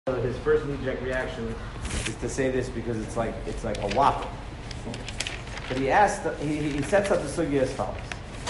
His first knee-jerk reaction is to say this because it's like a whopper. But he sets up the sugya as follows.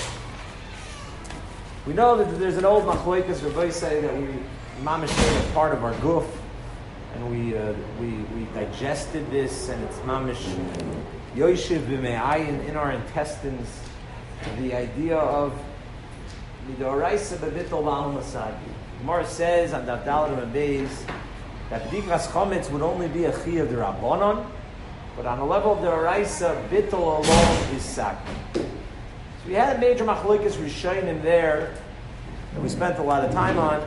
We know that there's an old machloikas Rabbi say that we mamish a part of our guf, and we digested this, and it's mamish yoshiv b'me'ayin in our intestines. The idea of midoraisa b'bitol la'al masagi. Gemara says on Daf Daled and Beis that b'dikas chometz would only be a chiyuv d'Rabbanan, but on the level of the oraisa, bittul alone is sak. So we had a major machlokas rishonim there that we spent a lot of time on.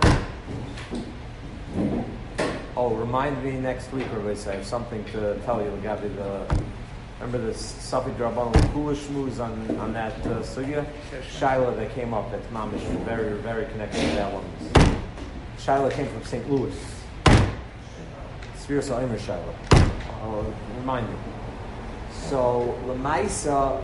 Oh, remind me next week, Rabbi, I have something to tell you. Remember the Safi Drabban Kulish moves on that sugya? Shaila that came up, that's mamish, very, very connected to that one. Shaila came from St. Louis. Sphere Sa'imer Shaila. I'll remind you. So, Lamaisa,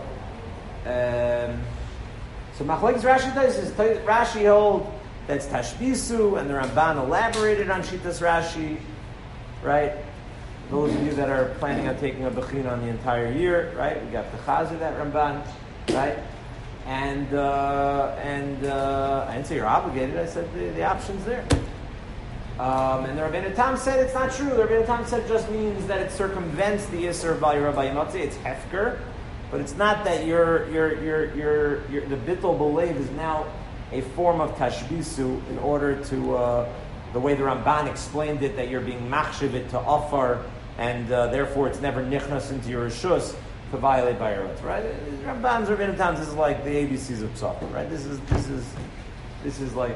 so Machlekes Rashi does is Rashi hold that's Tashbisu, and the Ramban elaborated on Shitas Rashi, right? Those of you that are planning on taking a Bechina on the entire year, right? We got the Chazer, that Ramban, right? And I didn't say you're obligated. I said the option's there. And the Rabbeinu Tam said it's not true. The Rabbeinu Tam said it just means that it circumvents the Yisr of Bayir Bayimotzi. It's hefker, but it's not that the bittul belev is now a form of tashbisu in order to the way the Ramban explained it, that you're being machshivit to offer, and therefore it's never nichnas into your rishus to violate Bayirot, right? Ramban's Rabbeinu Tam, this is like the ABCs of Tzafah, right? This is like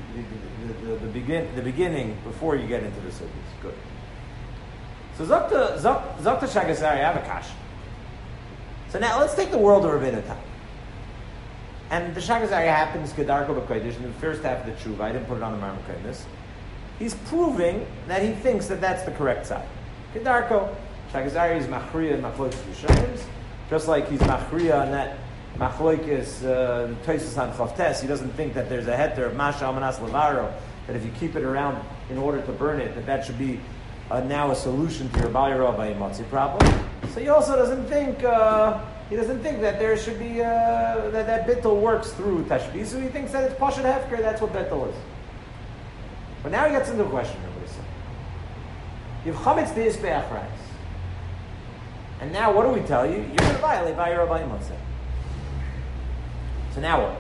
the beginning before you get into the cities. Good. So Zakta Shagasari, I have a kasha. So now let's take the world of Rabbeinu Tam. And the Shagasari happens Kedarko B'Kodesh in the first half of the Tshuva. I didn't put it on the Marmar Kodesh. He's proving that he thinks that that's the correct side. Kedarko, Shagasari is Machriya and Machlokes Rishonim, just like he's Machriya and that Machlokes Tosis on Chavtes. He doesn't think that there's a heter of Masha Amanas Levaro, that if you keep it around in order to burn it, that should be now a solution to your Bayiro Bayimotzi problem. So he also doesn't think that there should be that bittul works through tashbih. So he thinks that it's pashut hefker. That's what bittul is. But now he gets into the question. You have chametz deis be'achrayis, and now what do we tell you? You're going to violate Bayiro Bayimotzi. So now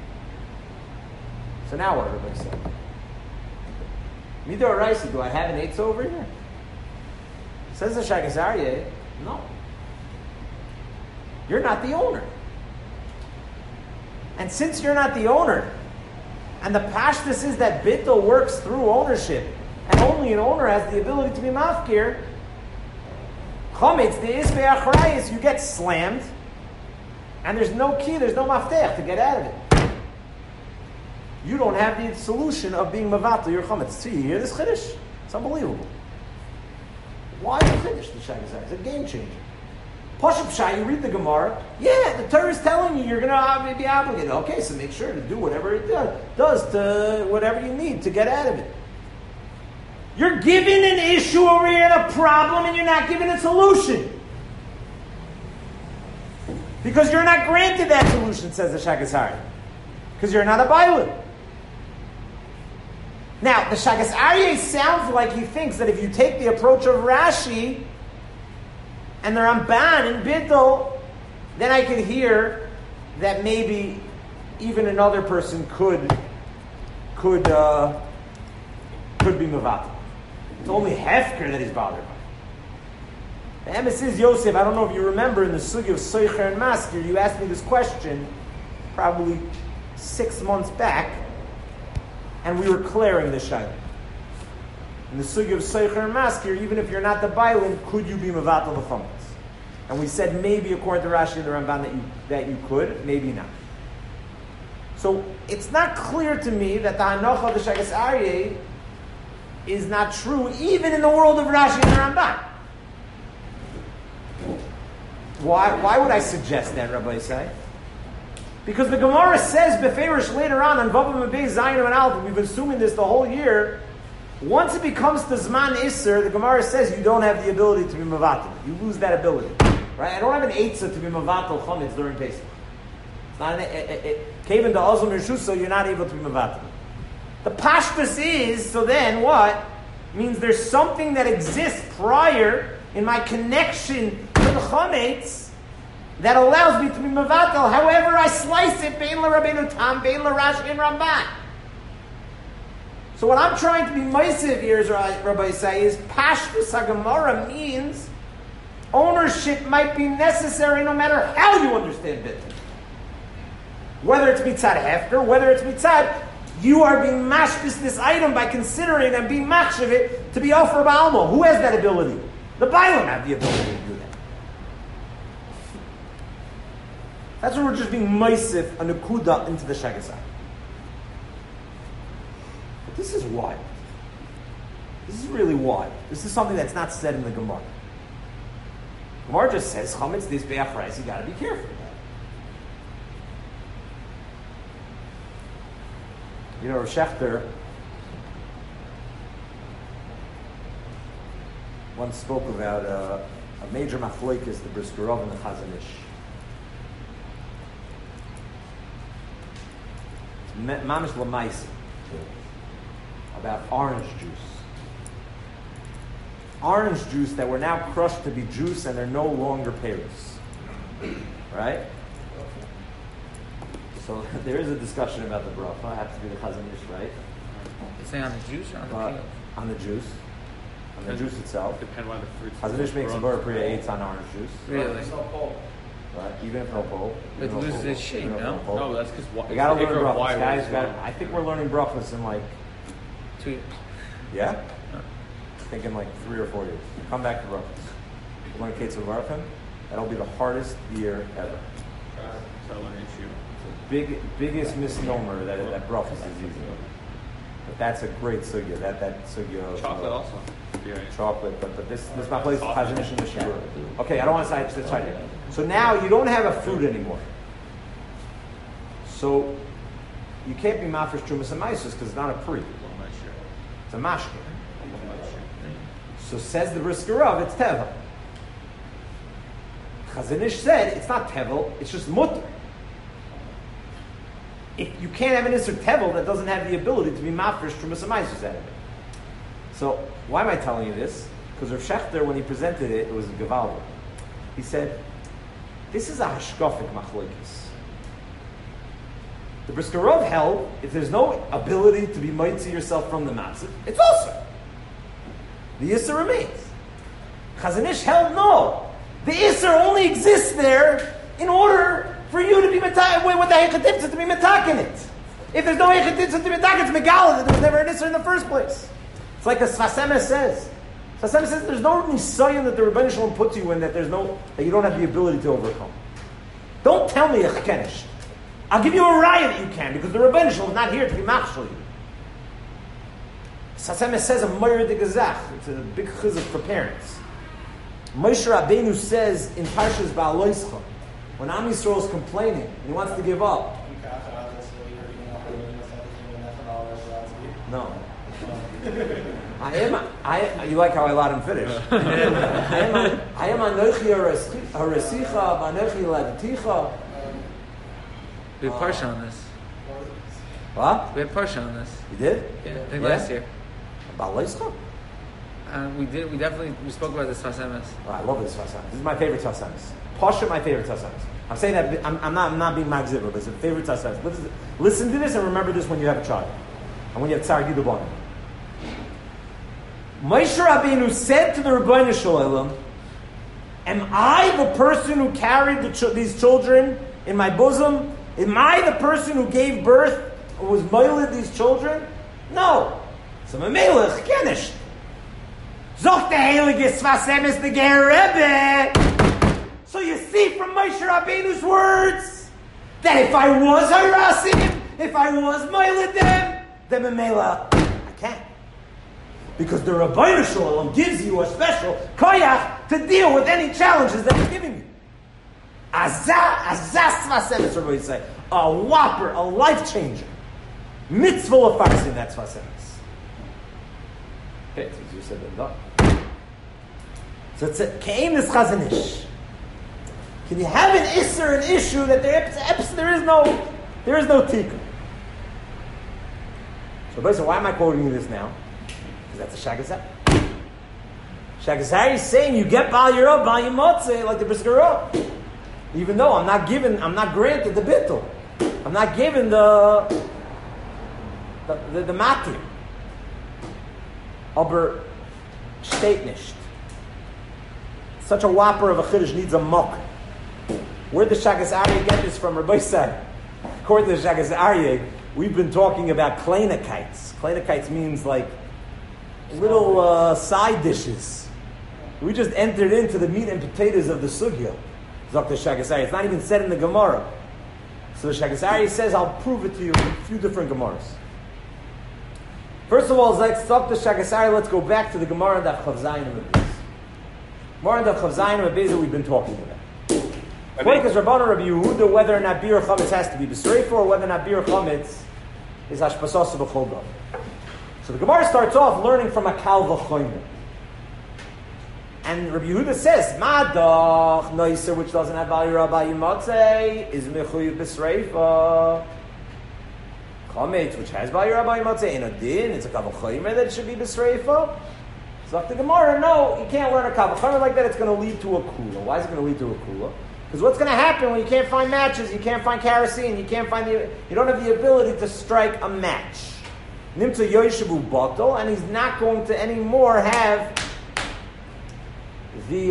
what? Everybody say. Midor Raisi, do I have an eitz over here? Says the Shagasari, no. You're not the owner. And since you're not the owner, and the pashtus is that bittul works through ownership, and only an owner has the ability to be mafkir, chometz deis be'achrayis, you get slammed, and there's no key, there's no maftech to get out of it. You don't have the solution of being mavatal your chometz. See, you hear this chiddush? It's unbelievable. Why the chiddush? The Shagasari is a game changer. Pashup Shai, you read the Gemara. Yeah, the Torah is telling you you're going to be obligated. Okay, so make sure to do whatever it does to whatever you need to get out of it. You're given an issue over here, a problem, and you're not given a solution. Because you're not granted that solution, says the Shagasari. Because you're not a Bailu. Now, the Shagasari sounds like he thinks that if you take the approach of Rashi and the Ramban and Bittul, then I can hear that maybe even another person could be Mavatal. It's only Hefker that he's bothered by. The emes is Yosef. I don't know if you remember in the Sugi of Soicher and Maskir, you asked me this question probably 6 months back, and we were clearing the Shaila. In the Sugi of Soicher and Maskir, even if you're not the Bailin, could you be Mavatal the Chometz? And we said maybe according to Rashi and the Ramban that you could, maybe not. So it's not clear to me that the Hanocha of the Shagasari is not true, even in the world of Rashi and the Ramban. Why would I suggest that, Rabbi Say? Because the Gemara says Beferish later on Vavam and Beis Zayin and Aleph, we've been assuming this the whole year, Once it becomes the Zman Isser, the Gemara says you don't have the ability to be Mavatal. You lose that ability. Right? I don't have an Eitzah to be Mavatal Chometz during Pesach. It's not Kaven to Ozum Rishus, so you're not able to be Mavatal. The Pashtus is, so then what? It means there's something that exists prior in my connection to the Chometz that allows me to be Mavatal. However I slice it, Bein LaRabbeinu Tam, Bein LaRashi and Ramban. So what I'm trying to be Meisiv here, as Rabbi say, is Pashtus HaGemara means ownership might be necessary no matter how you understand it. Whether it's mitzad hefker, whether it's mitzad, you are being mashkis this item by considering and being machshav it to be offer ba'almo. Who has that ability? The Bailam have the ability to do that. That's when we're just being Meisiv a Nakuda into the Shagasai. This is wild. This is really wild. This is something that's not said in the Gemara. Gemara just says, Chametz this be'achrais, you got to be careful of that. You know, Rav Shechter once spoke about a major machloikis, the Brisker Rov and the Chazon Ish. It's mamish l'maisa. About orange juice. Orange juice that were now crushed to be juice and they're no longer pears. Right? So there is a discussion about the bracha. It has to be the Chazon Ish, right? You saying on the juice or on the peel? On the juice. On the juice itself. Depending on the fruits. Chazon Ish makes a Bar Priya 8 on orange juice. Really? Right? Even if no pole. It loses its shape, no? No, that's because we gotta learn brachas, guys. I think we're learning brachas in like 2 years. Yeah? I think in like 3 or 4 years. Come back to brachas. We're learning Ketz Marathon. That'll be the hardest year ever. Biggest misnomer that brachas is easy. But that's a great sugya. That sugya. Chocolate also. Yeah. Chocolate, but this is my place. Chazon Ish and Mishnah. Okay, I don't want to say it. So now you don't have a fruit anymore. So you can't be mafresh trumas and maisus because it's not a pri. It's a mashke. So says the Brisker Rov, it's tevel. Chazon Ish said it's not tevel, it's just mutter. If you can't have an Isser tevel that doesn't have the ability to be mafresh trumas and maisus out of it. So why am I telling you this? Because Rav Shechter, when he presented it, it was a gevaldik. He said, this is a hashkafik machlokes. The Brisker Rov held, if there's no ability to be mitzi yourself from the matzah, it's also. The Isser remains. Chazon Ish held, no. The Isser only exists there in order for you to be metakin, with the hechatimtzah to be metakin it. If there's no hechatimtzah to be metakin, it's megala that there was never an Isser in the first place. It's like the Sfas Emes says. Sfas Emes says there's no nisayon that the Rebbeinu Shalom puts you in that you don't have the ability to overcome. Don't tell me a chkenish. I'll give you a raya that you can because the Rebbeinu Shalom is not here to be machshel you. Sfas Emes says a moyer de gazach. It's a big chizuk for parents. Moshe Rabbeinu says in Parshas Ba'aloischa, when Am Yisrael is complaining and he wants to give up. No. You like how I let him finish. I am anochi haresicha, anochi laditicha. We had Parsha on this. What? We had Parsha on this. You did? Yeah, I think last year. About Leischa? We spoke about this Sfas Emes. Oh, I love this Sfas Emes. This is my favorite Sfas Emes. Pasha, my favorite Sfas Emes. I'm saying that I'm not being magziver, but it's a favorite Sfas Emes. Listen to this and remember this when you have a child. And when you have Tzar Gidubon. Moshe Rabbeinu said to the Rebbeinu Shalom, am I the person who carried these children in my bosom? Am I the person who gave birth or was moiled these children? No. So Melech Kenish. Zoch the Heilige Sfas Emes the Ger Rebbe. So you see from Moshe Rabbeinu's words that if I was harassing, if I was moiled them, then Memela, I can't. Because the Rebbeinu Shalom gives you a special koyach to deal with any challenges that he's giving you. Azaz Sfas Emes, everybody say. A whopper, a life changer. Mitzvah of farsin, that's Sfas Emes. Okay, so you said that. So it's a Kain is Chazanish. Can you have an Isser, an issue that there is no Tikkun? So basically, why am I quoting you this now? Because that's a Shagasar. Shagasar is saying you get Bal Yerah, Bal Yimotze, like the Brisker Rav. Even though I'm not granted the Bittul. I'm not given the Matir. Aber steht nicht. Such a whopper of a Chiddush needs a muck. Where did Shagas Aryeh get this from? Rabbi said, according to Shagas Aryeh, we've been talking about kleinakites. Kleinakites means like little side dishes. We just entered into the meat and potatoes of the sugya. Dr. Shagas Aryeh. It's not even said in the Gemara. So Shagas Aryeh says, I'll prove it to you in a few different Gemaras. First of all, Dr. Shagas Aryeh, let's go back to the Gemara Daf Chav Zayin and Mabez. Gemara Daf Chav Zayin and Mabez that we've been talking about. According to Rabbanan Rabbi Yehuda, whether or not Bir Chametz has to be B'Sreifa or whether or not Bir Chametz is Hashpasas B'Chol Dam. So the Gemara starts off learning from a Kal V'Chomer. And Rabbi Yehuda says, Madach Noiser, which doesn't have Bal Yerah Bal Yimotze, is Mechuyev B'Sreifa. Chametz, which has Bal Yerah Bal Yimotze, in a din, it's a Kal V'Chomer that it should be B'Sreifa. So after the Gemara, no, you can't learn a Kal V'Chomer like that, it's going to lead to a Kula. Why is it going to lead to a Kula? Because what's going to happen when you can't find matches, you can't find kerosene, you don't have the ability to strike a match. Nimtza Yoshevu Batal, and he's not going to anymore have he's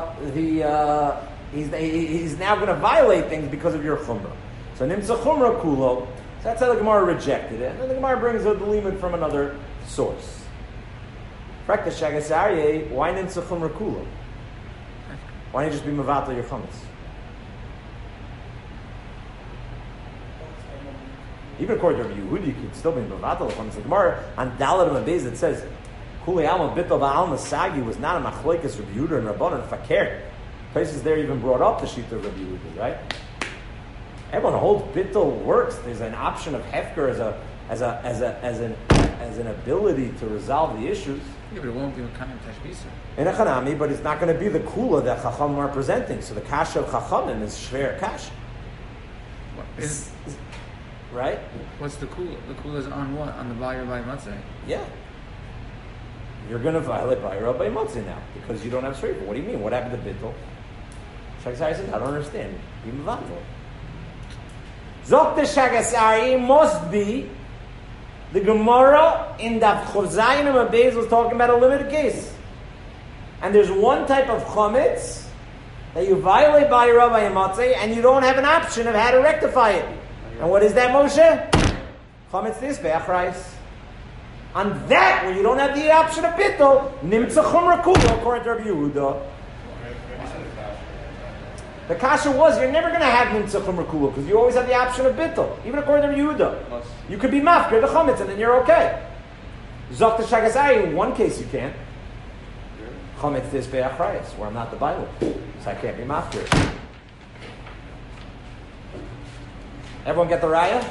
now going to violate things because of your chumrah. So Nimtza Chumrah Kulo, so that's how the Gemara rejected it. And then the Gemara brings a limit from another source. Practice Shagas Aryeh, why Nimtza Chumrah Kulo? Why don't you just be Mavatal your chametz? Even according to Rabbi Yehuda, you could still be Mavatal chametz. The Gemara on Daled Mabez it says, Kuli Alma Bittel Ba'al Masagi was not a Machlekes Rabbi Yehuda and Rabbanan Fakir. Places there even brought up the Shita of Rabbi Yehuda, right? Everyone holds Bittel works. There's an option of Hefker as an ability to resolve the issues. Yeah, but it won't be a kind of Tashbisa. In a Chanami, but it's not going to be the Kula that Chacham are presenting. So the Kasha of Chachamim is Shver Kasha. Right? What's the Kula? The Kula is on what? On the Bal Yerah Bal Yimotze? Yeah. You're going to violate Bal Yerah Bal Yimotze now because you don't have Shreifa. What do you mean? What happened to Bittul? Shagasari says, I don't understand. Be Mavatal. Zokta Shagasari must be the Gemara in Daf Chav Zayin and Mabez was talking about a limited case. And there's one type of chametz that you violate Bal Yerah Bal Yimotze and you don't have an option of how to rectify it. And what is that, Moshe? Chametz this, Be'achrais. On that, when you don't have the option of Bittul, Nimtza Chumrah Kulo, according to Rabbi Yehuda. The kasha was, you're never going to have Nimtza Chumrah Kulo because you always have the option of Bittul. Even according to Rabbi Yehuda. You could be mafkir the chametz and then you're okay. Zokta Shagasai, in one case you can't. Chametz this be'achrayas, where I'm not the Bible, so I can't be mafkir. Everyone get the raya?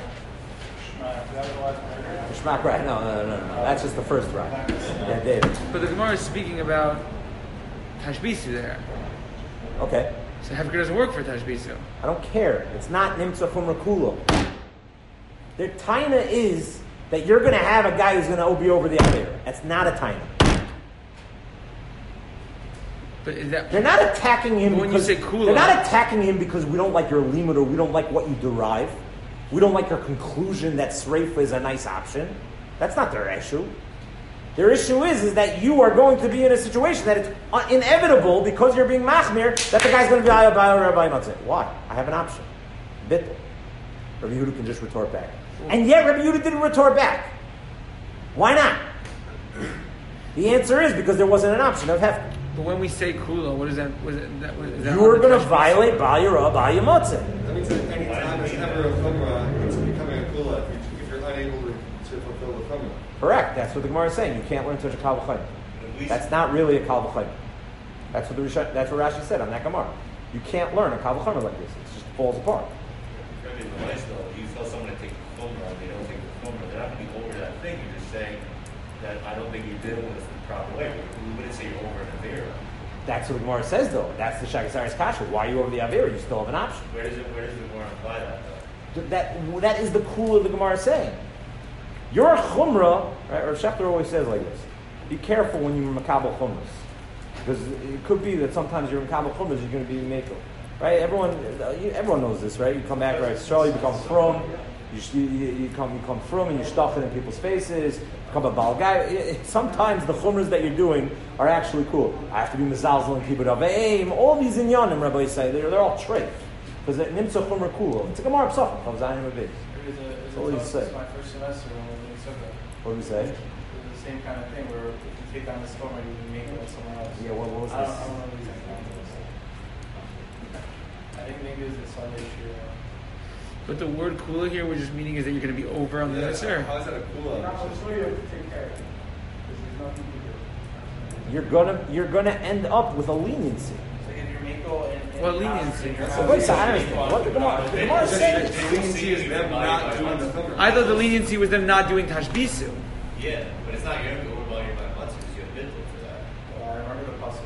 Shmak raya. No. That's just the first raya. Yeah, David. But the Gemara is speaking about Tashbisa there. Okay. So Hefker doesn't work for Tashbisa. I don't care. It's not Nimtza Chumrah Kulo. Their taina is that you're going to have a guy who's going to be over the Aveira. That's not a taina. But is that, they're not attacking him when because you say kula, they're not attacking him because we don't like your limud or we don't like what you derive. We don't like your conclusion that Sreifa is a nice option. That's not their issue. Their issue is that you are going to be in a situation that it's inevitable because you're being machmir that the guy's going to be Rabbi Matzeh. Why? I have an option. Bittul. Rabbi Yehuda can just retort back. And yet Rabbi Yehuda didn't retort back. Why not? The answer is because there wasn't an option of hefker. But when we say kula, what is that? Is that you are going to violate Bal Yerah Bal Yimotze. That means that any time it's ever a chumrah, it's becoming a kula if you're unable to fulfill the chumrah. Correct. That's what the Gemara is saying. You can't learn such a kal v'chayim. That's not really a kal v'chayim. That's what Rashi said on that Gemara. You can't learn a kal v'chayim like this. It just falls apart. In the West, though, you tell someone to take the chumrah, they don't take the chumrah. They're not going to be over that thing. You're just saying that I don't think you're dealing with proper way. We wouldn't say you're over an Avera. That's what the Gemara says, though. That's the Shagasari's kasha. Why are you over the Avera? You still have an option. Where does the Gemara imply that, though? That is the cool of the Gemara saying. You're a chumrah, right? Or Schechter always says like this. Be careful when you're makabel chumras. Because it could be that sometimes you're makabel chumras, you're going to be meko. Right? Everyone knows this, right? You come back, right? So you become from. You come from and you're stuffing in people's faces. You become a bal guy. Sometimes the chumras that you're doing are actually cool. I have to be mezalzel and kibbut aveim. All these inyanim, Rabbi say, they're all treif. Because nimtza chumra cool. It's a gemara psachim. Comes out in a bit. That's what he said. My first semester when we took it. What did he say? It was the same kind of thing where if you take down the storm, you can make it with someone else. Yeah, what was I this? don't know the exact numbers. I think maybe it was the Sunday issue. But the word kula here, we're just meaning is that you're going to be over on the Nisr. How is that a kula? I'm sure you have to take care of it. Because there's nothing to do. You're gonna end up with a leniency. So if you're Mako and What leniency? So wait, so I don't understand. What the Gemara said? Leniency is them not doing the chumrah. I thought the leniency was them not doing tashbisu. Yeah, but it's not you're going to be over while you're by months because you have bittul for that. I remember the puzzle.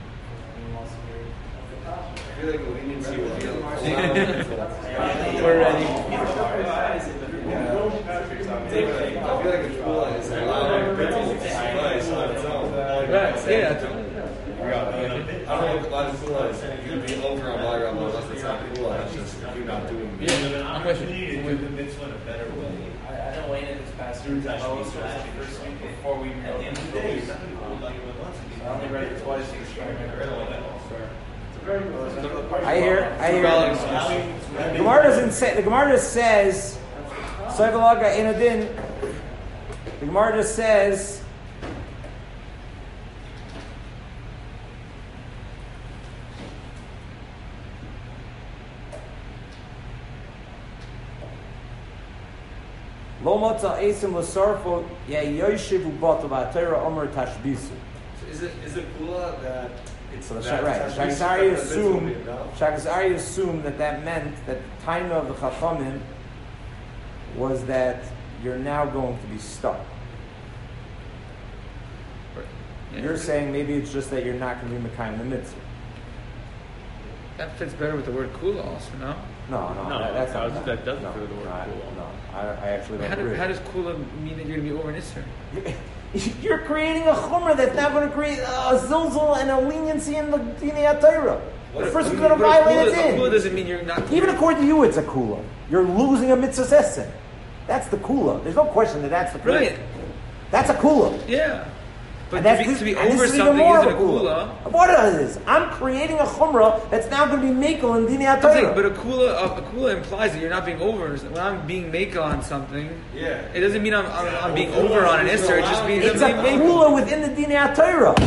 I feel like the leniency would be a We're ready. I feel like a kula is allowing bittul to suffice on its own. Right, yeah. I don't know if a lot of kula is you can be over on Baal Rabba unless it's not kula. It's just you not doing it. Yeah, I'm with you. You need to do the mitzvah in a better way. I didn't wait in this past year. I was the first week before we At the end of the day, you're not going to be over while you're by months. I only read it twice. I hear. The Gemara doesn't say. The Gemara just says. Soivalaga in adin. The Gemara just says. Lo motza esim l'sarfo yeyoshiv u'bata v'atera omer tashbisu. So is it kula that it's So the that right, it's Shagasari assumed that meant that the time of the Chachamim was that you're now going to be stuck. Yeah. You're saying maybe it's just that you're not going to be Mekayim the mitzvah. That fits better with the word kula also, no? No, that's not that doesn't no, fit with the word kula. No, I actually don't agree. How does kula mean that you're going to be over Nisr? You're creating a chumrah that's now going to create a zilzal and a leniency in the Dinei HaTorah. The person's going to violate its Kula in. doesn't mean you're not. Even according to you, it's a kula. You're losing a mitzvah session. That's the kula. There's no question that that's the kula. Brilliant. That's a kula. Yeah. But And to be and over this is even something more isn't of a kula. What it is? I'm creating a chumrah that's now going to be mekel in Dinei I'm saying, HaTorah. but a kula implies that you're not being over. When I'm being makel on something, Yeah. it doesn't mean I'm being over on an Isser. It just means It's a I'm being kula within the Dinei HaTorah.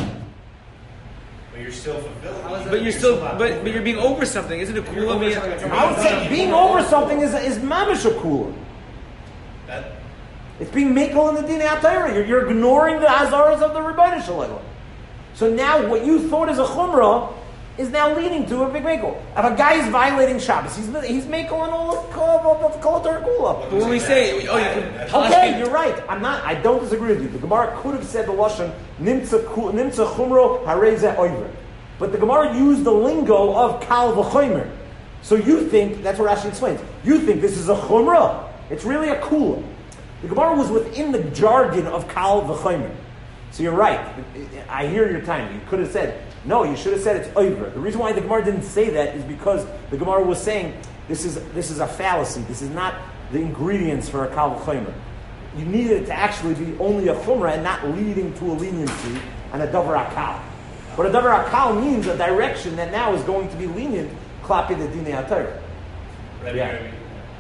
But you're still fulfilling. But you're still, but you're being over something. Isn't a kula mean? I would say being over something is mamish a kula. That It's being mekel in the Dinei HaTorah. You're ignoring the azaras of the Rebbeinu Shalom. So now what you thought is a chumrah is now leading to a big mekel. If a guy is violating Shabbos, he's mekel on all of Kol Torah Kula. But when we say, oh, you can Okay, you're right. I don't disagree with you. The Gemara could have said the lashon nimtza chumro hareze oiver, but the Gemara used the lingo of kal v'chomer. So you think that's what Rashi explains. You think this is a chumrah? It's really a kula. The Gemara was within the jargon of kal v'chomer. So you're right. I hear your time. You could have said no. You should have said it's oiver. The reason why the Gemara didn't say that is because the Gemara was saying this is a fallacy. This is not the ingredients for a kal v'chomer. You needed it to actually be only a chumrah and not leading to a leniency and a davar akal. But a davar akal means a direction that now is going to be lenient, klapi the dinei HaTorah. Yeah.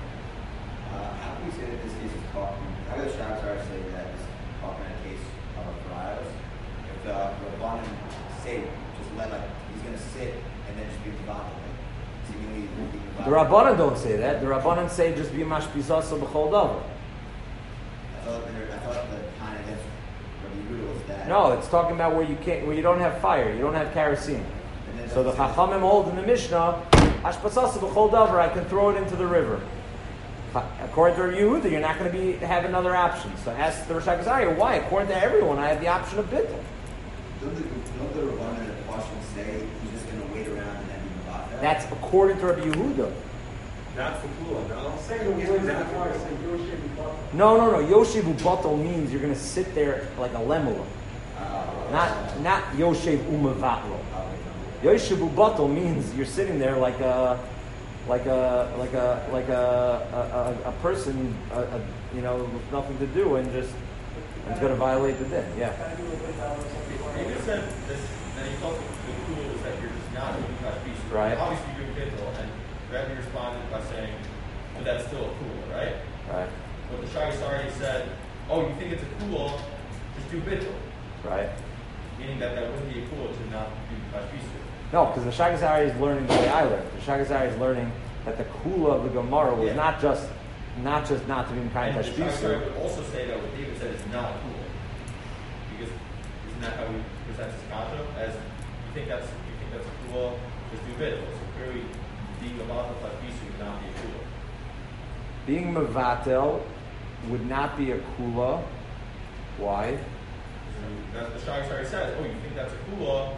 How can we say that this case is talking? How do the Shabbos say that this is talking in a case of a trial? If the Rabbanim say, just let he's going to sit and then just be divided. Seemingly, The Rabbanan don't say that. The Rabbanan say just be mashpizasa b'chol davar. I thought the kind against Rabbi Yehuda was that. No, it's talking about where you don't have fire, you don't have kerosene. So the Chachamim hold in the Mishnah, ashpasasa b'chol davar, I can throw it into the river. According to Rabbi Yehuda, you're not going to have another option. So ask the Rosh Hashanah, why? According to everyone, I have the option of bittul. Don't the Rabbanan and Pashim say he's just going to wait around and then be Mavatel? That's according to Rabbi Yehuda. Not for Kula, no. Say the words that are say Yoshev B'Batel. No. Yoshev Ubatel means you're going to sit there like a lemula. Not Yoshev Umavatlo. Yoshev Ubatel means you're sitting there like a person, with nothing to do and just it's going to violate the din. Yeah. You just said this, and you thought the Kula was that you're just not doing Tashbisa. Right. Obviously you're doing Bittul, and Rabbi responded by saying, but that's still a Kula, right? Right. But the Shagasari said, oh, you think it's a Kula, just do Bittul. Right. Meaning that wouldn't be a Kula to not do Tashbisa. No, because the Shagazari is learning the way I learned. The Shagazari is learning that the kula of the Gemara was not just not to be Mekayim And the Shagasari Tashbisu. would also say that what David said is not a Kula. Because isn't that how he presents his kasha? As you think that's a Kula, just do Bittul. So clearly, being a Mazel Tashbisa would not be a Kula. Being Mevatel would not be a kula. Why? That's the Shagasari says, oh, you think that's a Kula,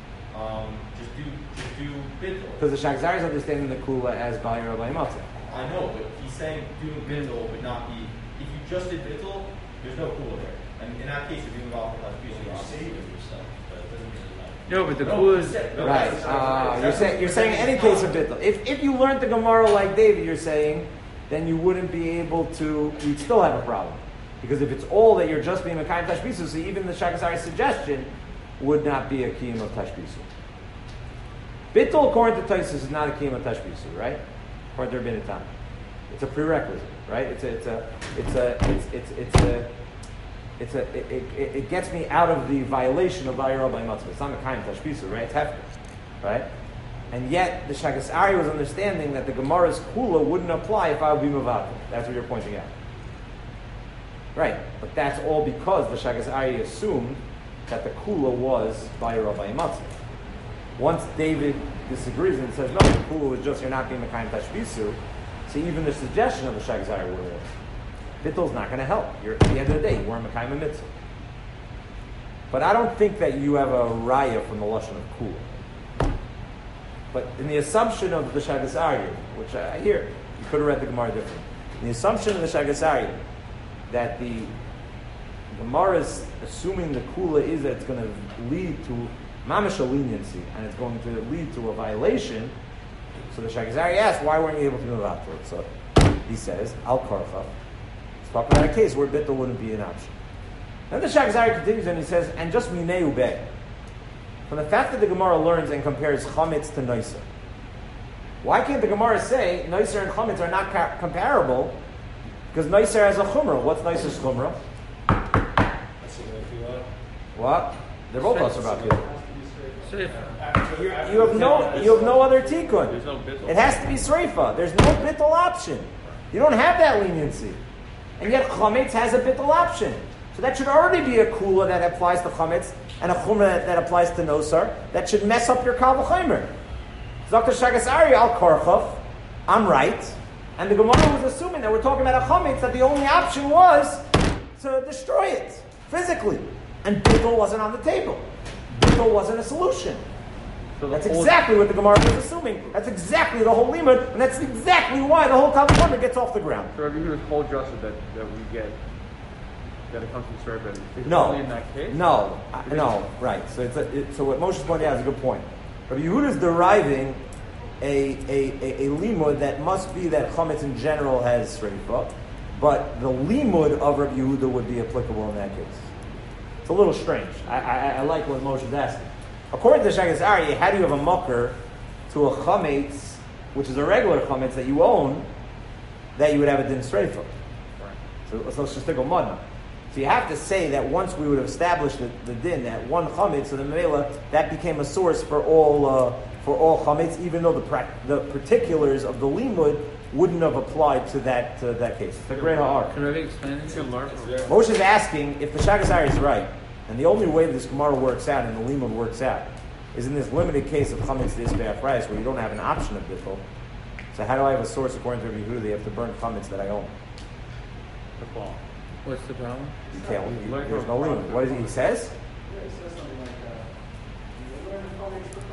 just do Bittul. Because the Shagazari is understanding the kula as Bayir Rabbi Matzah. I know, but he's saying doing Bittul would not be, if you just did Bittul, there's no Kula there. And in that case, you're doing Mazel Tashbisa, you're saving yourself. But it doesn't mean No, but the Kula is Right. You're saying any case of bittul. If you learned the Gemara like David, you're saying, then you wouldn't be able to. You'd still have a problem, because if it's all that you're just being a Mekayim Tashbisu, so even the Shagazari suggestion would not be a kiyum of Tashbisu. Bittul, according to Taisus, is not a kiyum of Tashbisu, right? According to Rabbeinu Tam, it's a prerequisite, right? It gets me out of the violation of Bayir Rabbi Matzah. It's not a kind of Tashbisu, right? It's hefker, right? And yet the Shagazari was understanding that the Gemara's kula wouldn't apply if I would be Mavatel. That's what you're pointing out, right? But that's all because the Shagazari assumed that the kula was Bayir Rabbi Matzah. Once David disagrees and says no, the kula was just you're not being a kind of Tashbisu, so even the suggestion of the Shagazari would have. Bittel's not going to help. At the end of the day, you weren't Mekayim Mitzvah. But I don't think that you have a raya from the lashon of kula. But in the assumption of the Shagazari, which I hear, you could have read the Gemara differently. In the assumption of the Shagazari that the Gemara is assuming the kula is that it's going to lead to mamash leniency and it's going to lead to a violation. So the Shagazari asked, why weren't you able to move out to it? So he says, Al Karcha. Talking about a case where bittul wouldn't be an option. Then the Shagazari continues and he says, and just minei ubei. From the fact that the Gemara learns and compares chametz to noiser, why can't the Gemara say noiser and chametz are not comparable? Because noiser has a chumrah. What's noiser's chumrah? What? They're both also about bittul. You have no other tikkun. There's no bittul. It has to be sreifa. There's no bittul option. You don't have that leniency. And yet chametz has a bittul option. So that should already be a kula that applies to chametz and a chumrah that applies to nosar. That should mess up your kal v'chomer. Dr. Shagazari al Korchov, I'm right. And the Gemara was assuming that we're talking about a chametz, that the only option was to destroy it physically. And bittul wasn't on the table. Bittul wasn't a solution. So that's exactly what the Gemara was assuming. That's exactly the whole limud, and that's exactly why the whole Talmud gets off the ground. So Rabbi Yehuda's whole justice that we get that it comes from Serpent is No, only in that case? no, right. So so what Moshe's pointing out is a good point. Rabbi Yehuda is deriving a limud that must be that chametz in general has sreifa, but the limud of Rabbi Yehuda would be applicable in that case. It's a little strange. I like what Moshe's asking. According to Shagazari, how do you have a mucker to a chametz, which is a regular chametz that you own, that you would have a din sreifa? So let's just take a mud. So you have to say that once we would have established the din, that one chametz, so the mela, that became a source for all chametz, even though the particulars of the limud wouldn't have applied to that case. It's a great ha'ar. Can Rabbi explain it? Moshe is asking if the Shagazari is right, and the only way this Gemara works out and the limud works out is in this limited case of chametz d'isbei price where you don't have an option of bittul. So how do I have a source according to Rabbi Yehuda? They have to burn chametz that I own. The fall. What's the problem? You can't. There's no limud. What is it? He says? Yeah, he says something like that.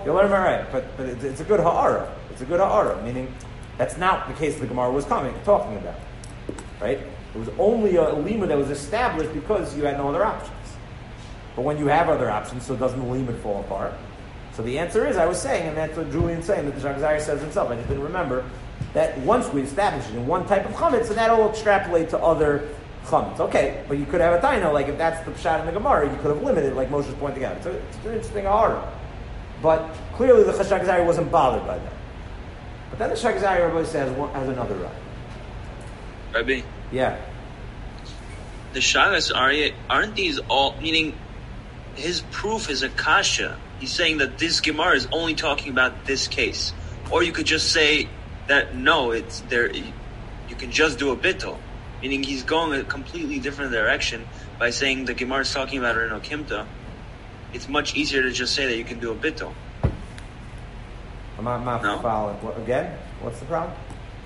You'll learn right, but it's a good ha'ara. It's a good ha'ara, meaning that's not the case the Gemara was talking about, right? It was only a limud that was established because you had no other options. But when you have other options, so doesn't the limud fall apart? So the answer is, I was saying, and that's what Julian's saying, that the Shach Zayir says himself. I just didn't remember that once we establish it in one type of chametz, so that'll extrapolate to other chametz. Okay, but you could have a taina, like if that's the pshat in the Gemara, you could have limited, like Moshe's pointing out. It's an interesting ha'ara. But clearly the Shach Zayir wasn't bothered by that. But then the Shach Zayir Rabbi says has another right. Rabbi? Yeah. The Shagas aren't these all, meaning his proof is a kasha. He's saying that this Gemara is only talking about this case. Or you could just say that no, it's there. You can just do a bittul. Meaning he's going a completely different direction by saying the Gemara is talking about it in Okimta. It's much easier to just say that you can do a bittul. I'm not following. Again? What's the problem?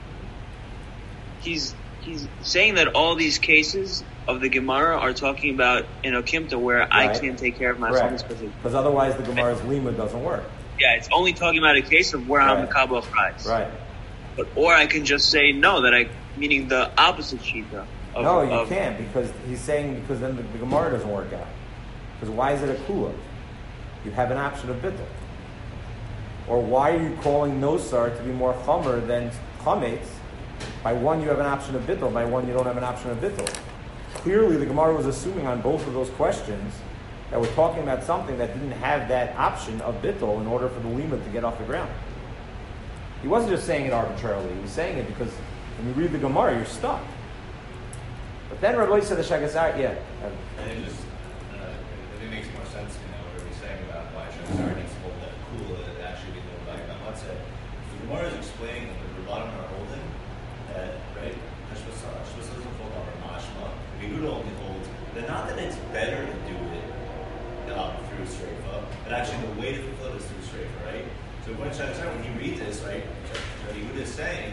He's saying that all these cases of the Gemara are talking about in Okimta where I can't take care of my sons because otherwise the Gemara's lima doesn't work. Yeah, it's only talking about a case of where I'm the Kabbalah price. Right. But or I can just say no, meaning the opposite shita. No, you can't because he's saying because then the Gemara doesn't work out. Because why is it a kula? You have an option of bittul. Or why are you calling nosar to be more chomer than chametz? By one you have an option of bittul, by one you don't have an option of bittul. Clearly the Gemara was assuming on both of those questions that we're talking about something that didn't have that option of bittul in order for the lima to get off the ground. He wasn't just saying it arbitrarily, he was saying it because when you read the Gemara you're stuck. But then Rabbi said the Shach Zayir, And it makes more sense, what he's saying about why Shach Zayir needs to hold that cool and actually be known by Let's say, the Gemara is explaining that the Rabbanim are holding that, right? Hashbaz doesn't hold on Ramashma. Yehuda only holds that not that it's better to do it through Sreifa, but actually the way to fulfill it is through Sreifa, right? So when you read this, right, Yehuda is saying,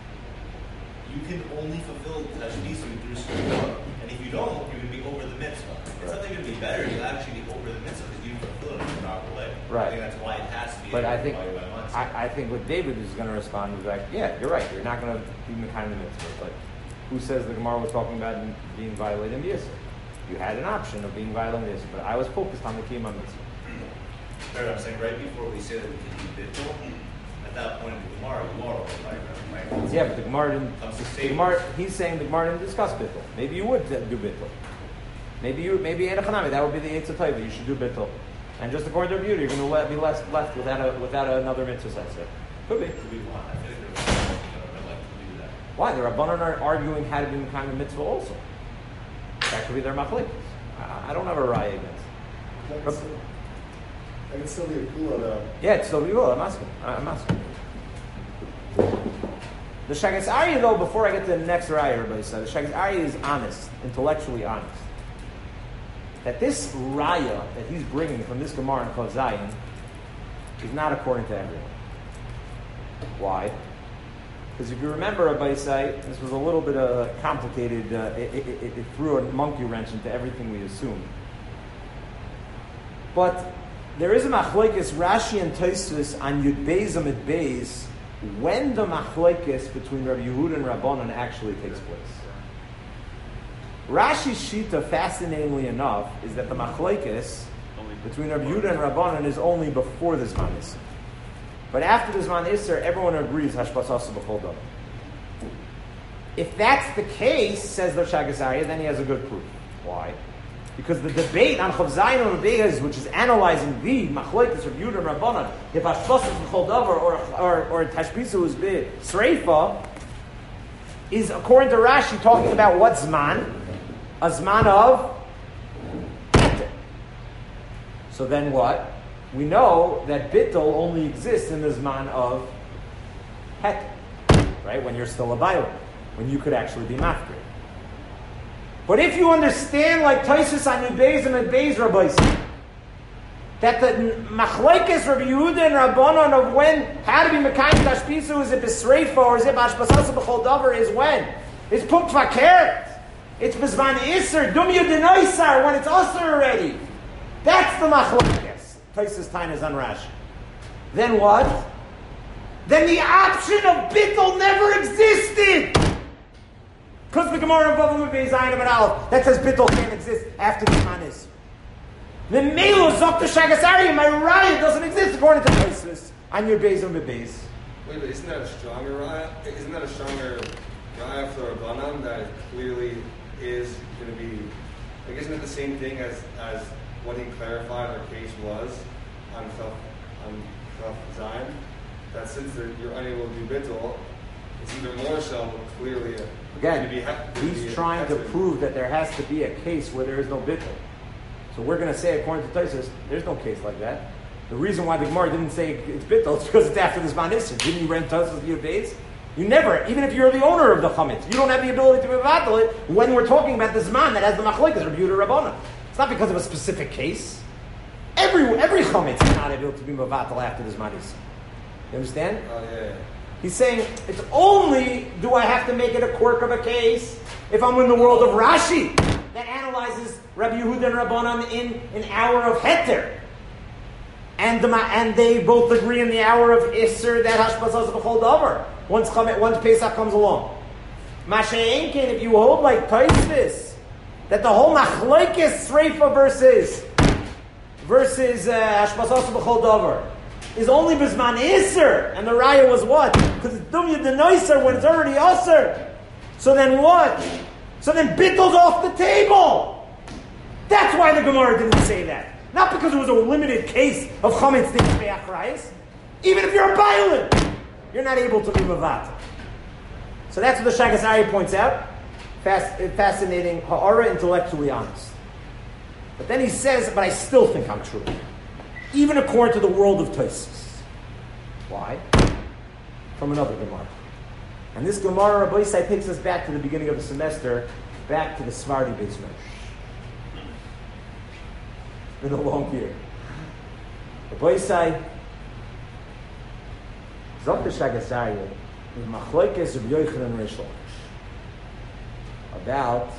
you can only fulfill Tashbisu through Sreifa, and if you don't, you're going to be over the mitzvah. It's not going to be better, you'll actually be over the mitzvah because you fulfill it in the proper way. Right. I think that's why it has to be. But I think what David is going to respond is like, yeah, you're right. You're not going to be the kind of mitzvah. But who says the Gemara was talking about being violated in the Yisr? You had an option of being violated in the Yisr, but I was focused on the Kiyama mitzvah. Right, I'm saying right before we say that we can do bittul, at that point in the Gemara, you are right? Yeah, but the Gemara didn't. He's saying the Gemara didn't discuss bittul. Maybe you would do bittul. Maybe Edachanami, that would be the Eitzah Taiva. You should do bittul. And just according to their beauty, you're going to be left without another mitzvah sensor. Could be. I feel like they're like to do that. Why? The Rabbanan are arguing how to be kind of mitzvah also. That could be their machlekes. I don't have a raya against. I can still be a kula though. Yeah, it's still be good. I'm asking. The Shach Zayir, though, before I get to the next raya, everybody said, the Shach Zayir is honest, intellectually honest. That this raya that he's bringing from this Gemara in Chav Zayin is not according to everyone. Why? Because if you remember, Rabbi say, this was a little bit complicated. It threw a monkey wrench into everything we assumed. But there is a machlokes Rashi and Tosfos on Yud Beis Amid Beis when the machlokes between Rabbi Yehuda and Rabbanan actually takes place. Rashi's shita, fascinatingly enough, is that the machlokes between Rabbi Yehuda and Rabbanan is only before the Zman Isser. But after the Zman Isser, everyone agrees Hashbas Asa B'chol Davar. If that's the case, says the Shach Zayir, then he has a good proof. Why? Because the debate on Chav Zayin and Beis, which is analyzing the machlokes of Yehuda and Rabbanan, if Hashbas B'chol Davar or Tashbisu is Sreifa, is according to Rashi talking about what Zman? A Zman of Heter. So then what? We know that bittul only exists in the Zman of Heter. Right? When you're still a Bailam. When you could actually be mafkir. But if you understand, like Tosfos on Yud Beis and Beis Rabbi said, that the machlokes Rabbi Yehuda and Rabbanan of when, how to be Mekayim Tashbisu, is it B'Sreifa or is it B'Hashbas Asa B'chol Davar, is when? It's Puk Fakert. It's B'Zman Isser, Dum when it's Asr already. That's the machlokes. Tosfos Tain is on Rashi. then what? Then the option of bittul never existed. Because the Gemara in Bava Mevi Zayin and Aleph that says bittul can't exist after the manis. The Melo Zok the Shagasari, my raya doesn't exist according to Tosfos on your Beis and Beis. Wait, but isn't that a stronger raya? Isn't that a stronger raya for Rabbanan that it clearly is going to be? Like, isn't it the same thing as what he clarified our case was on Chaf Zayin? That since you're unable to do bittul, it's even more so clearly. He's trying to prove that there has to be a case where there is no bittul. So we're going to say, according to Tosfos, there's no case like that. The reason why the Gemara didn't say it's bittul is because it's after this manisr. Didn't you rent Tosfos your days? You never, even if you're the owner of the chametz, you don't have the ability to mevatel it when we're talking about this man that has the machlokes Rabbi Yehuda Rabbanan. It's not because of a specific case. Every chametz is not able to be mevatel after this manisr. You understand? Oh, yeah. He's saying, it's only do I have to make it a quirk of a case if I'm in the world of Rashi that analyzes Rabbi Yehuda and Rabbanan in an hour of Heter. And they both agree in the hour of Isser that Hashbazaz b'chol davar. Once Pesach comes along. Masha'enkin, if you hold like Tosfos, that the whole machlokes Sreifa versus Hashbazaz b'chol davar is only Bizman Isser, and the Raya was what? Because it's Dumya Denoiser when it's already Isser. So then what? So then Bittul's off the table. That's why the Gemara didn't say that. Not because it was a limited case of Chametz Nishbeach Rayis. Even if you're a Bailin, you're not able to be Mavat. So that's what the Shagas Aryeh points out. Fascinating, Ha'ara, intellectually honest. But then he says, but I still think I'm true. Even according to the world of Tosfos. Why? From another Gemara. And this Gemara, Rabbi Yisai, takes us back to the beginning of the semester, back to the Svardi Beis Medrash. It's been a long year. Rabbi Yisai, Zok the Shagas Aryeh, is Machlokes Rabbi Yochanan and Reish Lakish about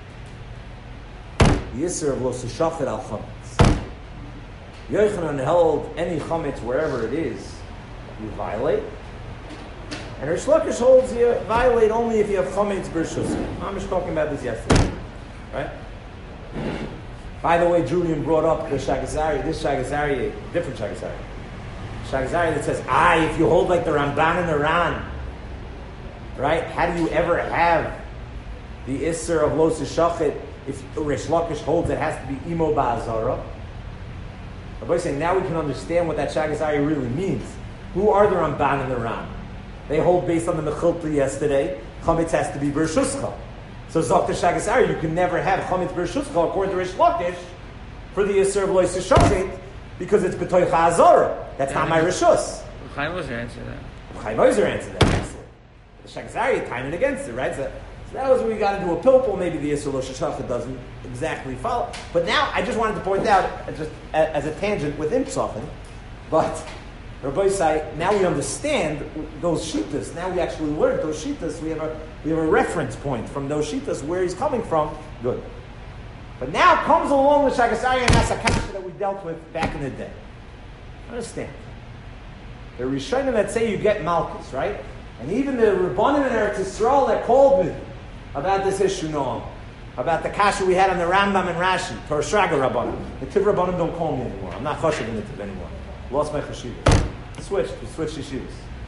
the Yisur of Lo Shachet al Chametz. Yochanan held any chametz wherever it is, you violate. And Reish Lakish holds you violate only if you have chametz b'reshus. I'm just talking about this yesterday, right? By the way, Julian brought up the Shagas Aryeh, this Shagas Aryeh, different Shagas Aryeh. Shagas Aryeh that says, if you hold like the Ramban and the Ran, right? How do you ever have the Isser of Lo Shachet if Reish Lakish holds it has to be Imo Ba'azara? Rabbi saying now we can understand what that Shagas Aryeh really means. Who are the Ramban and the Ran? They hold based on the Mechilta yesterday. Chametz has to be Bershuscha. So Zok the Shagas Aryeh, you can never have Chametz Bershuscha according to Reish Lakish for the Yisur of Lo Shachet because it's B'toich HaAzara. That's not my Rishus. Chaim Ozer answered that. Chaim Ozer answered that. Excellent. The Shagas Aryeh timing against it, right? So that was where we got into a pilpul. Maybe the Yisur Lo Shachet doesn't exactly follow. But now I just wanted to point out, just as a tangent within Psachim, but Rabbi Yisai, now we understand those shittas. Now we actually learned those shittas. We have a reference point from those shittas where he's coming from. Good. But now comes along the Shagas Aryeh and Asakasha that we dealt with back in the day. Understand? The Rishonim that say you get Malchus, right? And even the Rabbanim in Eretz Yisrael that called me about this issue, Noam, about the kasha we had on the Rambam and Rashi, for Shraga Rabbanim. The Tiv Rabbanim don't call me anymore. I'm not chashiv in the Tiv anymore. Lost my chashivas. We switched yeshivas.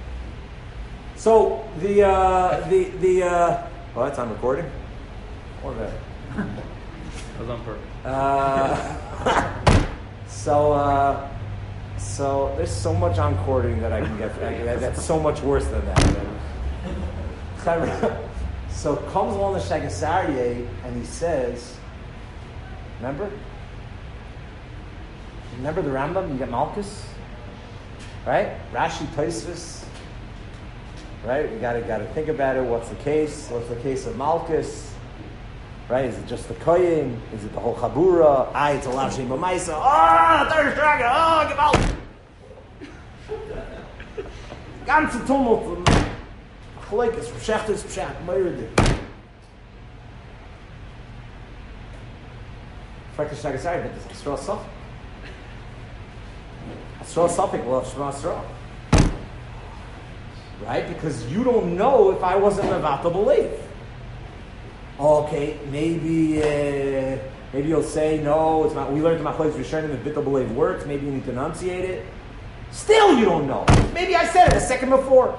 So well, that's on recording. Or better. That was on purpose. So there's so much on recording that I can get. That's so much worse than that. So comes along the Shagas Aryeh and he says, remember the Rambam? You get Malchus, right? Rashi, Tosfos, right? We gotta think about it. What's the case? What's the case of Malchus? Right? Is it just the koyin? Is it the whole chabura? It's a lav shem b'maisa. Third Shraga. Gewalt. Ganze Tumult. Chalekes, Pshachtes, Pshat, Meirdik. Fragt the Shagas Aryeh, but this is Yisrael Sof. Asra Safik will have Shema Asra. Right? Because you don't know if I wasn't Mevata believe. Okay, maybe you'll say, no, it's not, we learned the Machlokes Rishonim and Bittul believe works, maybe you need to enunciate it. Still you don't know. Maybe I said it a second before.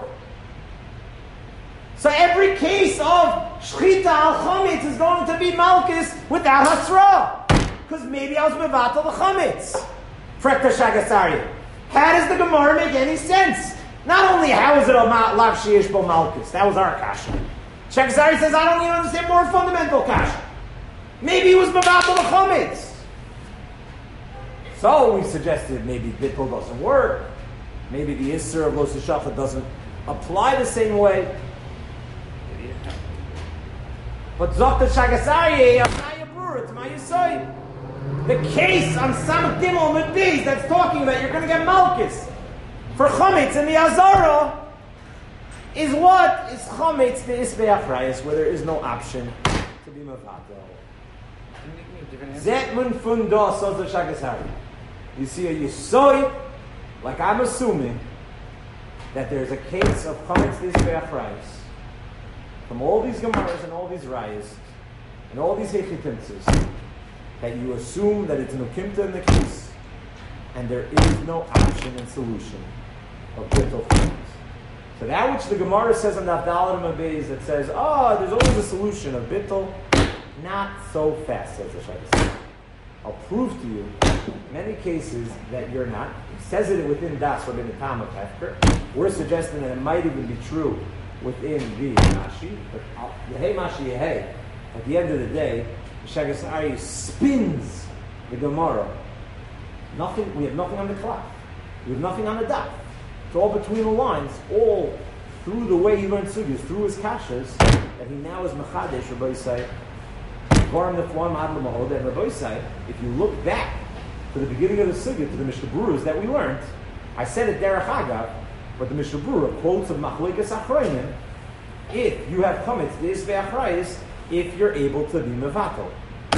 So every case of Shchita al Chametz is going to be Malkus without Hasra. Because maybe I was Mevatel the Chametz. Frekta Shagasari. How does the Gemara make any sense? Not only how is it a Lav Sheish Bo Malkus, that was our kasha. Shagasari says, I don't even understand more fundamental kasha. Maybe he was Mevatel the Chametz. So we suggested maybe Bittul doesn't work. Maybe the Isser of Los Shachar doesn't apply the same way. But Zokta Shagasari, it's my Yisai. The case on Samach Gimel with Beis that's talking about you're going to get Malkus for Chametz in the Azara is what? Is Chametz the Isbei Achrayis, where there is no option to be Mavato. Zetmun Funda Sozo Shagasari. You see a Yisai, like I'm assuming, that there's a case of Chametz the Isbei Achrayis from all these Gemaras and all these Rayas and all these Hechitimtzes, that you assume that it's an Ukimta in the case, and there is no option and solution of Bittul Chametz. So that which the Gemara says on the Avdalim Abayz that says, there's always a solution of Bittul, not so fast, says the Shabbos. I'll prove to you many cases that you're not. He says it within Das Rabbeinu Tam of Hefker. We're suggesting that it might even be true within the Mashi, but Yehei Mashi Yehei, at the end of the day, the Shagas Ari spins the Gemara. We have nothing on the clock. We have nothing on the dot. It's all between the lines, all through the way he learned sugyas, through his kashas, that he now is Mechadesh, Rabbi Yisai, Varim Neflam Ad L'Mahod, and Rabbi Yisai, if you look back to the beginning of the sugya, to the Mishnah Berurahs that we learned, I said it Derech Hagav, but the Mishnah Berurah quotes of Machlokes Achronim, if you have Chametz, the Isbei Achrayis, if you're able to be Mevatel.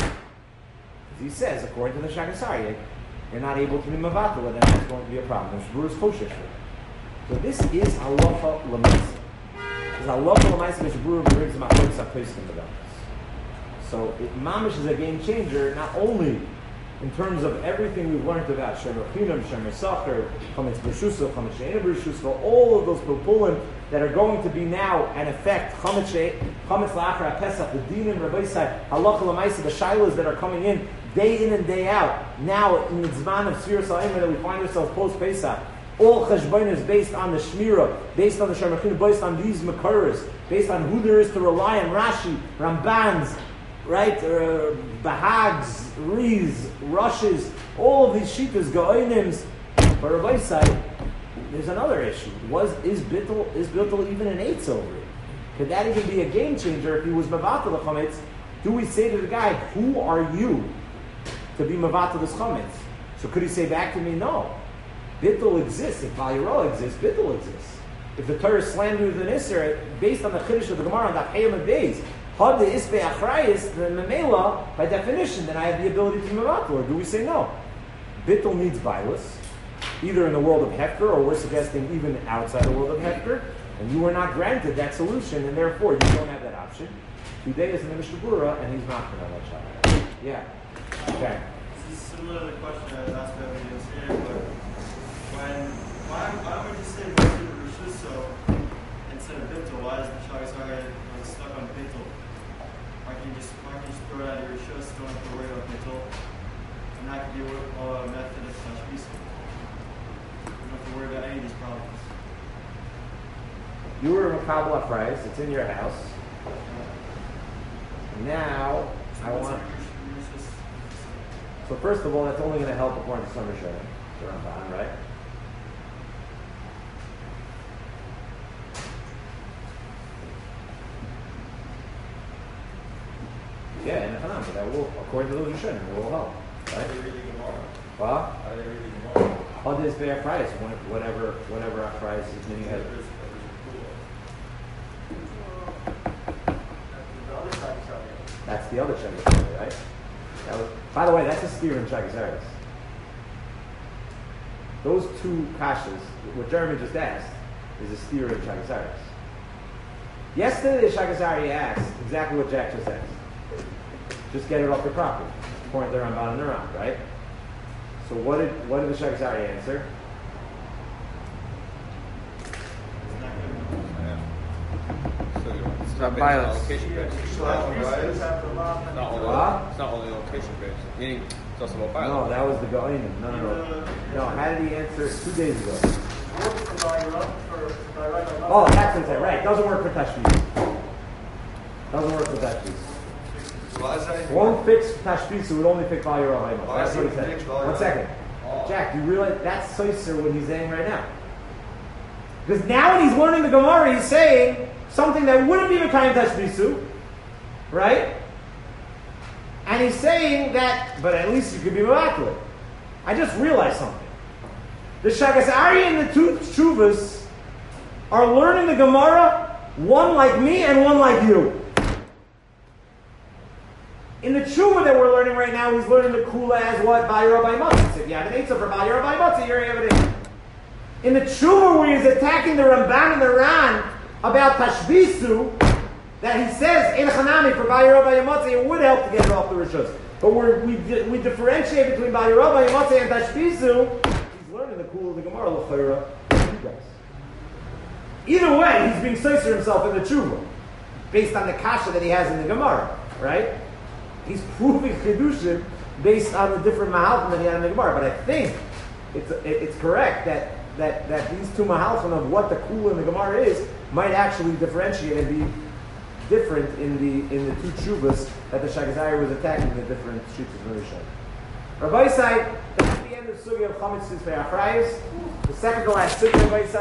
He says, according to the Shagasari, you're not able to be Mevatel, then that's going to be a problem. The Mishnah Berurah is kosher. So this is halacha l'maisa. Because halacha l'maisa, Mishnah Berurah brings the Machlokes Achronim about this. So Mamish is a game changer, not only in terms of everything we've learned about Shemer Chinam, Shemer Sacher, Chametz B'Shusa, Chametz She'ena B'Shusa, all of those populim that are going to be now an effect, Chametz La'achar HaPesach, the Dinim, Rabbi Yisai, Halacha L'maisa, the Shilas that are coming in day in and day out, now in the Zman of Sfiras HaEmer that we find ourselves post-Pesach, all Cheshbon is based on the Shmira, based on the Shemer Chinam, based on these Makaras, based on who there is to rely on, Rashi, Rambans, right, Bahags, Riz, Rushes, all of these Shitas, Gaonims. But Rabbi Yisai, there's another issue. Is Bittul even an Eitz over it? Could that even be a game changer if he was Mavatal the Chametz? Do we say to the guy, who are you to be Mavatal this Chametz? So could he say back to me, no. Bittul exists. If Vayirah exists, Bittul exists. If the Torah slanders an Isser, based on the Chiddush of the Gemara on the Hayam and Beis, Had the Isbei Achrayis, the Memela, by definition, then I have the ability to Mevatel. Or do we say no? Bittul needs Bilas, either in the world of Hefker, or we're suggesting even outside the world of Hefker, and you are not granted that solution, and therefore you don't have that option. Today is in the Mishnah Berurah, and he's not going to let you. Yeah. Okay. This is similar to the question I was asked earlier here, but why would you say Rishuso instead of Bittul? Why does the Shagas stuck on Bittul? Why can't you just throw it out of your Rishus, don't have to worry about Bittul? And that could be a method of Tashbisa. You don't have to worry about any of these problems. You were a Makabal Price, it's in your house. Now, I want... So first of all, that's only going to help according to Summer Shem, the Ramban, right? Yeah, and but that will, according to the Rishonim, it will help. Right? How do they read the Gemara? What? How do they read the Gemara? How does Be'er price? Whatever our price is meaning as. That's the other Shagas, right? By the way, that's a steer in Shagas. those two kashas, what Jeremy just asked, is a steer of Shagasari's. Yesterday, the Shagasari asked exactly what Jack just asked. Just get it off the property. Point the Ramban and the Ram, right? So what did the Shagasari answer? It's not violence. Location based. It's not only location based. Meaning it's also about violence. No, that was the Goinim. No. No, how did he answer 2 days ago? Oh, that's what he said. Right. Doesn't work for Tashbis. Doesn't work for Tashbis. Won't fix Tashbis, it would only fix Vayira Vayimot. That's what he said. 1 second. Jack, do you realize that's Soiser what he's saying right now? Because now when he's learning the Gemara, he's saying something that wouldn't be Mekayim Tashbisu, right? And he's saying that, but at least you could be Mavakli. I just realized something. The Shagasari and the two Tshuvas are learning the Gemara, one like me and one like you. In the Tshuva that we're learning right now, he's learning the Kula as what? Vayira Vayimot. If you had an Eitzah for Vayira Vayimot, you're having an in the Tshuva where he's attacking the Ramban and the Ran about Tashbisu, that he says, in Chanami for Vayira Vayimot, it would help to get it off the Rishos. But we differentiate between Vayira Vayimot and Tashbisu. He's learning the Kula of the Gemara, L'chayra, you guys. Either way, he's being Seiser himself in the Tshuva, based on the Kasha that he has in the Gemara, right? He's proving Chidushim based on the different Mahalchim that he had in the Gemara. But I think it's correct that these two Mahalchim of what the Kula in the Gemara is might actually differentiate and be different in the two Tshuvas that the Shagasari was attacking the different Shitas of the Rishon. Rabbi Isai, that's the end of the Sugya of Chametz Tzvei Achrayos. The second to last Sugya of Rabbi Isai.